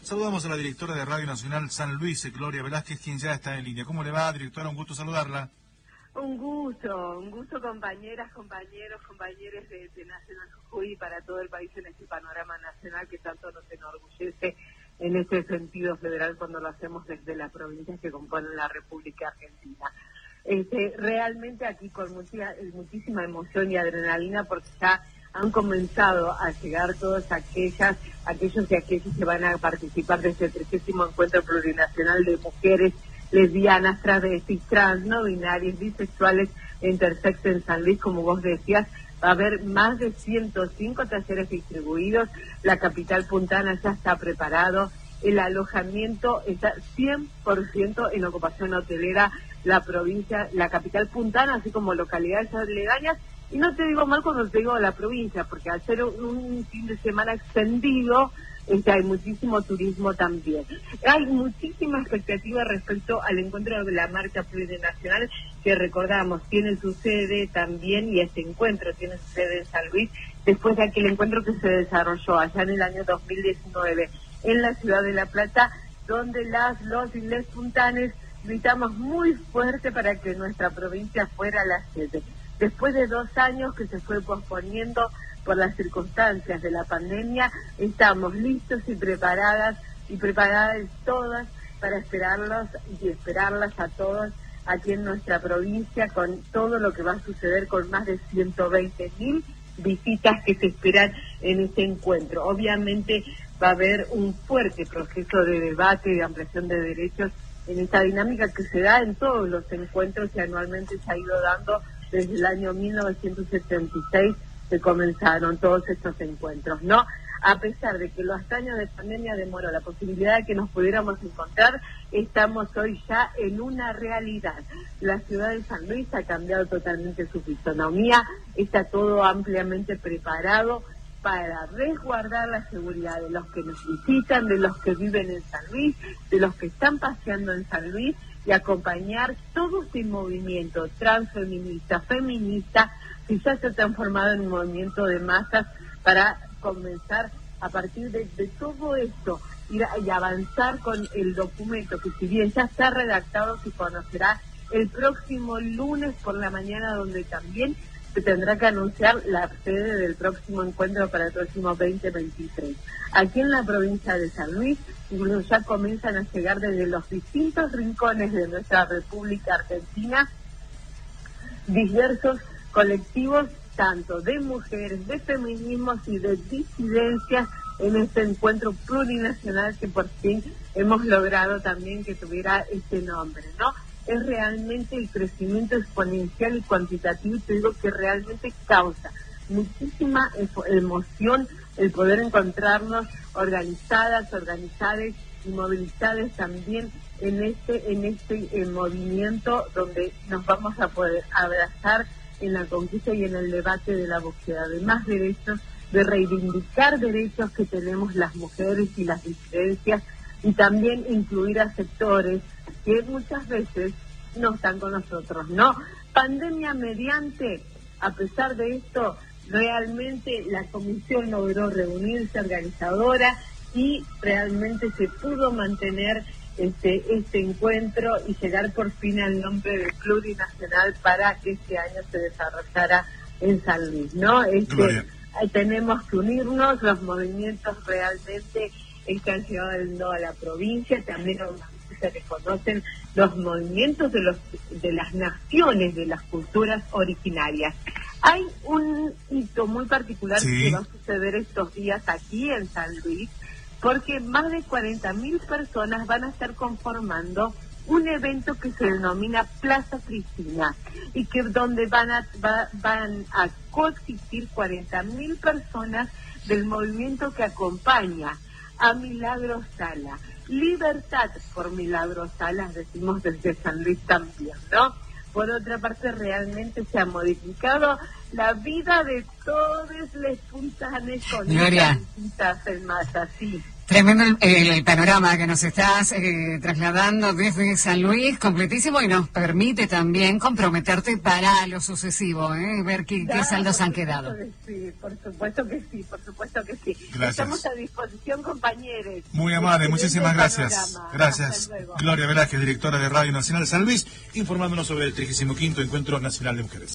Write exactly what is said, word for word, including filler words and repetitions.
Saludamos a la directora de Radio Nacional San Luis, Gloria Velázquez, quien ya está en línea. ¿Cómo le va, directora? Un gusto saludarla. Un gusto, un gusto compañeras, compañeros, compañeros de, de Nacional Jujuy y para todo el país en este panorama nacional que tanto nos enorgullece en este sentido federal cuando lo hacemos desde las provincias que componen la República Argentina. Este, realmente aquí con mucha, muchísima emoción y adrenalina porque ya han comenzado a llegar todas aquellas, aquellos y aquellos que van a participar de este trigésimo encuentro plurinacional de mujeres lesbianas, travestis, trans, no binarias, bisexuales e intersex en San Luis, como vos decías. Va a haber más de ciento cinco talleres distribuidos, la capital puntana ya está preparado, el alojamiento está cien por ciento en ocupación hotelera, la provincia, la capital puntana, así como localidades aledañas, y no te digo mal cuando te digo la provincia, porque al ser un, un fin de semana extendido, este, hay muchísimo turismo también. Hay muchísima expectativa respecto al encuentro de la marcha plurinacional, que recordamos, tiene su sede también, y este encuentro tiene su sede en San Luis, después de aquel encuentro que se desarrolló allá en el año dos mil diecinueve en la ciudad de La Plata, donde las, los y les puntanes gritamos muy fuerte para que nuestra provincia fuera la sede. Después de dos años que se fue posponiendo por las circunstancias de la pandemia, estamos listos y preparadas y preparadas todas para esperarlos y esperarlas a todos aquí en nuestra provincia con todo lo que va a suceder con más de ciento veinte mil visitas que se esperan en este encuentro. Obviamente va a haber un fuerte proceso de debate y de ampliación de derechos en esta dinámica que se da en todos los encuentros que anualmente se ha ido dando desde el año mil novecientos setenta y seis que comenzaron todos estos encuentros, ¿no? A pesar de que los años de pandemia demoró la posibilidad de que nos pudiéramos encontrar, estamos hoy ya en una realidad. La ciudad de San Luis ha cambiado totalmente su fisonomía, está todo ampliamente preparado para resguardar la seguridad de los que nos visitan, de los que viven en San Luis, de los que están paseando en San Luis, y acompañar todo este movimiento transfeminista, feminista, que ya se ha transformado en un movimiento de masas para comenzar a partir de, de todo esto ir a, y avanzar con el documento que, si bien ya está redactado, se conocerá el próximo lunes por la mañana, donde también se tendrá que anunciar la sede del próximo encuentro para el próximo veinte veintitrés. Aquí en la provincia de San Luis, incluso ya comienzan a llegar desde los distintos rincones de nuestra República Argentina diversos colectivos, tanto de mujeres, de feminismos y de disidencias, en este encuentro plurinacional que por fin hemos logrado también que tuviera este nombre, ¿no? Es realmente el crecimiento exponencial y cuantitativo, y te digo que realmente causa muchísima emoción el poder encontrarnos organizadas, organizadas y movilizadas también en este, en este eh, movimiento donde nos vamos a poder abrazar en la conquista y en el debate de la búsqueda de más derechos, de reivindicar derechos que tenemos las mujeres y las disidencias, y también incluir a sectores que muchas veces no están con nosotros, ¿no? Pandemia mediante, a pesar de esto, realmente la comisión logró reunirse organizadora y realmente se pudo mantener este, este encuentro y llegar por fin al nombre de plurinacional para que este año se desarrollara en San Luis, ¿no? Este, tenemos que unirnos, los movimientos realmente están llegando a la provincia, también se reconocen los movimientos de los de las naciones, de las culturas originarias. Hay un hito muy particular sí. que va a suceder estos días aquí en San Luis, porque más de cuarenta mil personas van a estar conformando un evento que se denomina Plaza Cristina, y que donde van a va, van a coexistir cuarenta mil personas del movimiento que acompaña a Milagros Sala. Libertad por Milagros Salas, decimos desde San Luis también, ¿no? Por otra parte, realmente se ha modificado la vida de todos los puntanes con estas visitas en masa, sí. Tremendo el, el, el panorama que nos estás eh, trasladando desde San Luis, completísimo, y nos permite también comprometerte para lo sucesivo, ¿eh? Ver qué, qué saldos han quedado. Sí, por supuesto que sí, por supuesto que sí. Gracias. Estamos a disposición, compañeros. Muy amable, muchísimas gracias. Gracias. Gloria Velázquez, directora de Radio Nacional San Luis, informándonos sobre el trigésimo quinto Encuentro Nacional de Mujeres.